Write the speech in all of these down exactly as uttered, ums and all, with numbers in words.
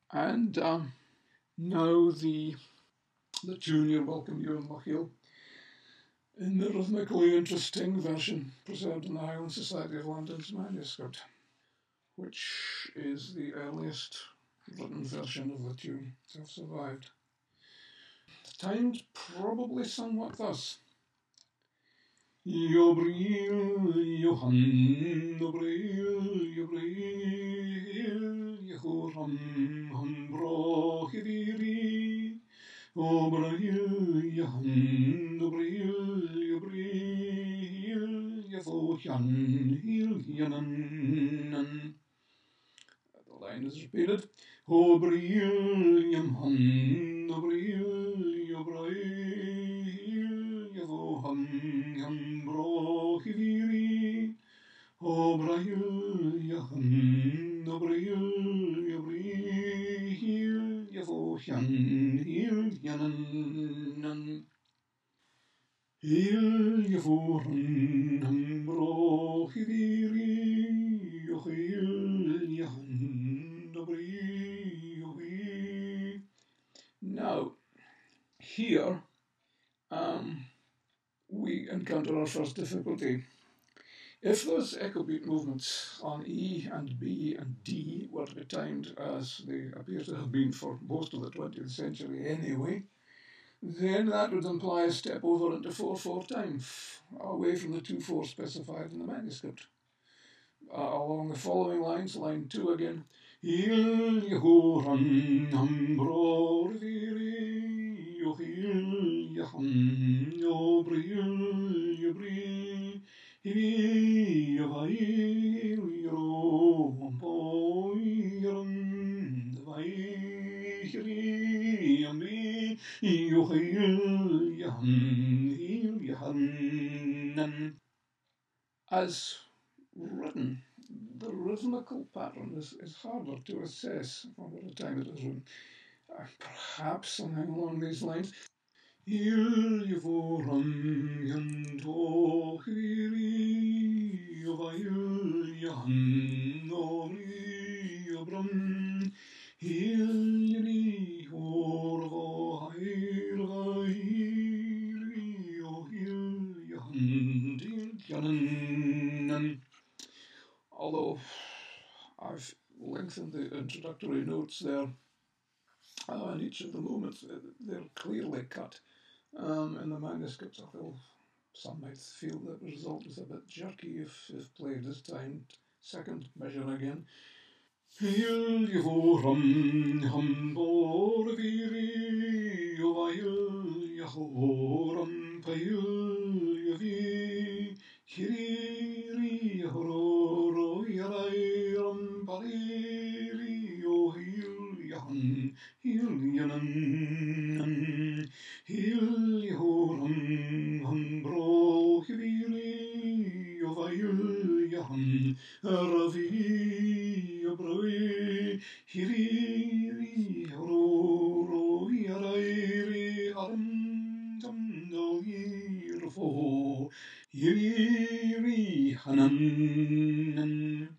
And um, now the the tune You're Welcome, Ewan Lochiel, in the rhythmically interesting version preserved in the Highland Society of London's manuscript, which is the earliest written version of the tune to have survived. Timed probably somewhat thus. Yobril, Johan, Yobril, Yobril, Yehoram, Hambro, Hidiri, Obril, Johan, Yobril, Yobril, Yehoyan, Hil, Yanan. The line is repeated. Obril, Yamhan, Obril, Yobril, Yehohan, Hambro, Hidiri, Obril, Yahan, Obril, Yobril, Yehoyan, Hil, Yanan. Hil, Yehoran, Hambro, Hidiri, Yochil, Yahan, Obril, Yohi. Now, here um, we encounter our first difficulty. If those echo beat movements on E and B and D were to be timed as they appear to have been for most of the twentieth century anyway, then that would imply a step over into four four time, away from the two four specified in the manuscript. Uh, along the following lines, line two again. Il Yehoran Hambro Riviri Yohil Yaham Yobril Yobri Hivi Yovail Yoro Boyran Vai Hiri Yambi Yohil Yaham Yahan. As written, the rhythmical pattern is, is harder to assess from the time it is written. Uh, perhaps something along these lines. Il Yevoram Yanto Hiri Yovail Yahan Nori Yobram Hil Yiri Horvo Hail Gairi Yohil Yahan Dil Yanan. Although I've lengthened the introductory notes there, uh, and each of the moments, they're clearly cut um, in the manuscripts, although some might feel that the result is a bit jerky if, if played this time. Second measure again. Hil Yehoram Hambor Viri Yovail Yehoram Pail Yevi Kiriri Yehoro Yarairam Paliri Yohil Yahan Hil Yanan Hil Yehoram Hambro Hiviri Yovail Yahan Ravi Yobroi Hiriri Hororo Yarairi Haram Tamno Yirfo Yiri Hanan.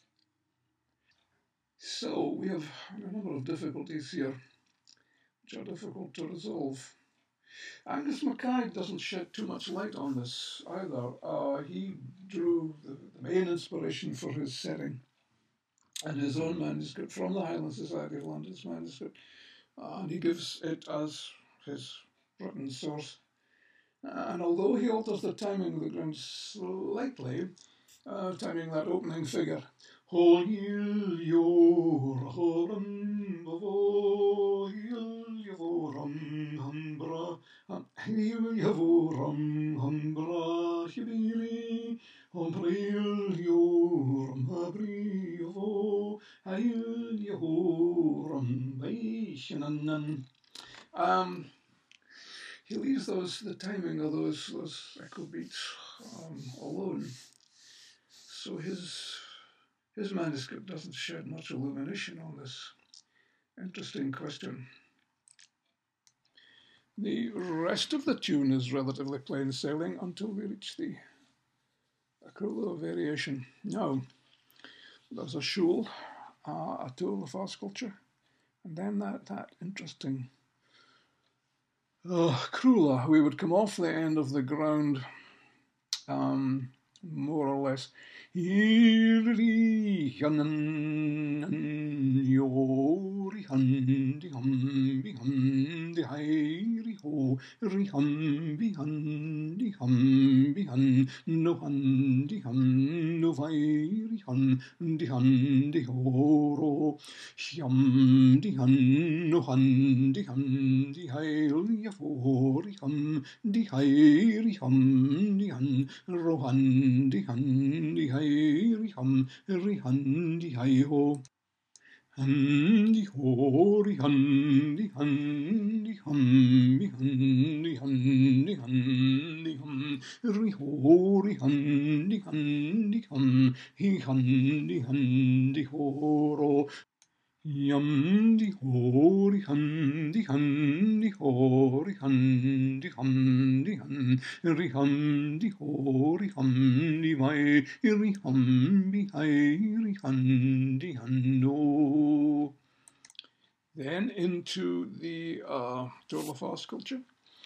So we have a number of difficulties here which are difficult to resolve. Angus Mackay doesn't shed too much light on this either. Uh, he drew the, the main inspiration for his setting and his own manuscript from the Highland Society of London's manuscript, uh, and he gives it as his written source. And although he alters the timing of the ground slightly, uh, timing that opening figure, Hol yil yor horam bavo yil yavoram hambra yil yavoram hambra hibiri hombril yoram habri yavo hayil yahoram baishanan. Um, he leaves those the timing of those those echo beats um, alone. So his his manuscript doesn't shed much illumination on this interesting question. The rest of the tune is relatively plain sailing until we reach the Akrulo variation. Now, there's a shul, uh, a tool of our sculpture, And then that, that interesting uh, Krula, we would come off the end of the ground, um, more or less. Hiam di han no han di han di hail ya for hum di hairi hum di han rohan di han di hairi hum ri han di hai ho han di ho ri han di han di hum di han di han di han di hum ri ho ri han di han di hum hi han di han di ho ro Yum di ho di hun di hun di ho di hun di hum di hun ri hum di ho di hum di vai ri hum di hai ri hun di hun no. Then into the uh, total farce culture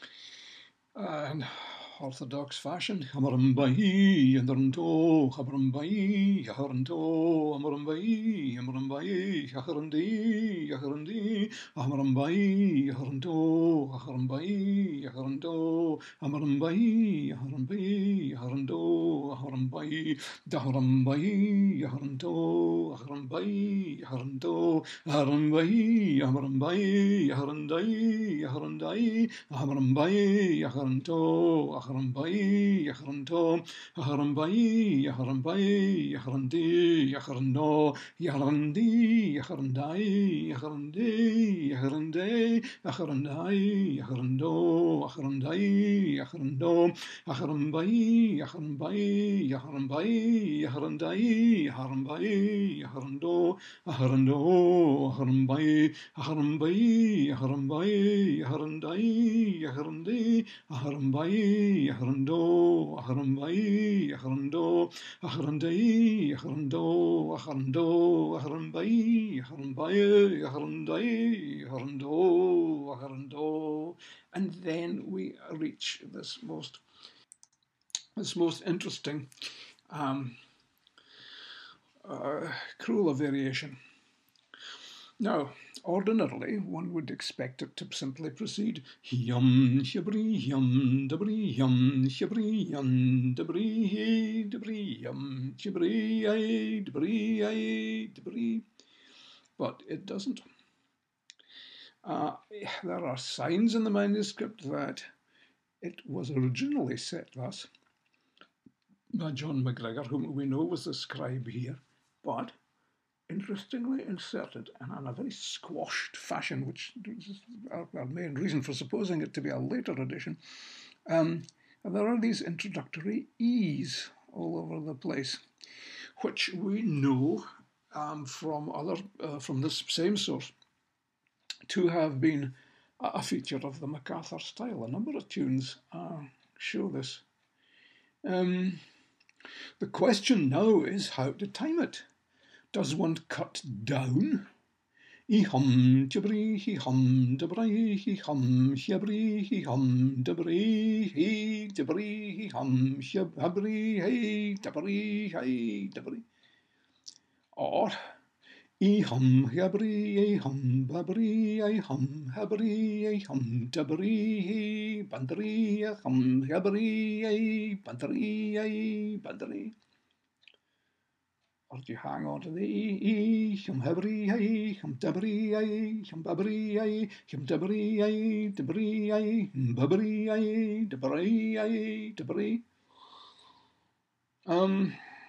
and orthodox fashion. Hamarambai, Yandaranto, Hamarambai, Yaharanto, Hamarambai, Hamarambai, Yaharandi, Yaharandi, Hamarambai, Yaharanto, Harambai, Yaharanto, Hamarambai, Yaharambai, Yaharando, Harambai, Daharambai, Yaharanto, Harambai, Yaharanto, Harambai, Hamarambai, Yaharandai, Yaharandai, Hamarambai, Yaharanto. Aharambai, Yaharanto, Aharambai, Yaharambai, Yaharandi, Yaharando, Yaharandi, Yaharandai, Yaharandi, Yaharande, Yaharandai, Yaharando, Aharandai, Yaharando, Aharambai, Yaharambai, Yaharambai, Yaharandai, Yaharambai, Yaharando, Aharando, Aharambai, Aharambai, Yaharambai, Yaharandai, Yaharandi, Aharambai, Aharando, Aharambai, Aharando, Aharandai, Aharando, Aharando, Aharambai, Aharambai, Aharandai, Aharando, Aharando. And then we reach this most this most interesting um, uh, Krula variation. Now, ordinarily, one would expect it to simply proceed Hyam, Hyabri, Hyam, Dabri, Hyam, Hyabri, Hyam, Dabri, Dabri, Hyam, Hyabri, Dabri, Dabri. But it doesn't. Uh, there are signs in the manuscript that it was originally set thus by John MacGregor, whom we know was the scribe here, but interestingly inserted and in a very squashed fashion, which is our main reason for supposing it to be a later edition. Um, there are these introductory E's all over the place, which we know um, from other uh, from this same source to have been a feature of the MacArthur style. A number of tunes uh, show this. Um, the question now is how to time it. Does one cut down? He hum jabri, he hum dabri, he hum shabri, he hum dabri, he dabri, he hum shabri, hey dabri, hey dabri. Or he hum habri, he hum babri, he hum habri, he hum dabri, he bandri, he hum habri, he bandri, he bandri. Or do you hang on to the E, hum habri, ay, hum dabri, ay, hum babri, ay, hum dabri, ay, dabri, ay, babri, ay, dabri, ay, dabri. Um,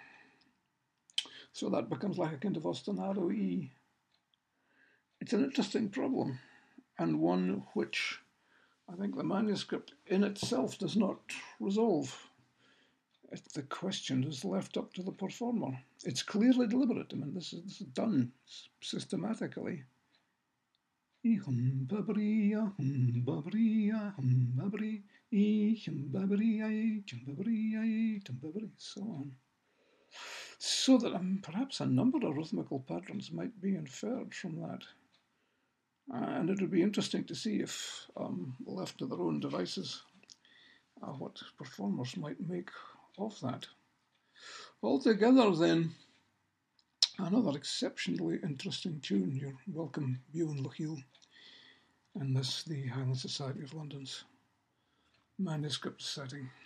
so that becomes like a kind of ostinato E. It's an interesting problem, and one which I think the manuscript in itself does not resolve. The question is left up to the performer. It's clearly deliberate. I mean, this is, this is done systematically. Hum babria, hum babria, hum babri, hum babri, hum babri, hum babri, so on. So that um, perhaps a number of rhythmical patterns might be inferred from that. And it would be interesting to see if, um, left to their own devices, uh, what performers might make of that. Altogether, then, another exceptionally interesting tune. You're welcome, Ewan Lochiel, and this, the Highland Society of London's manuscript setting.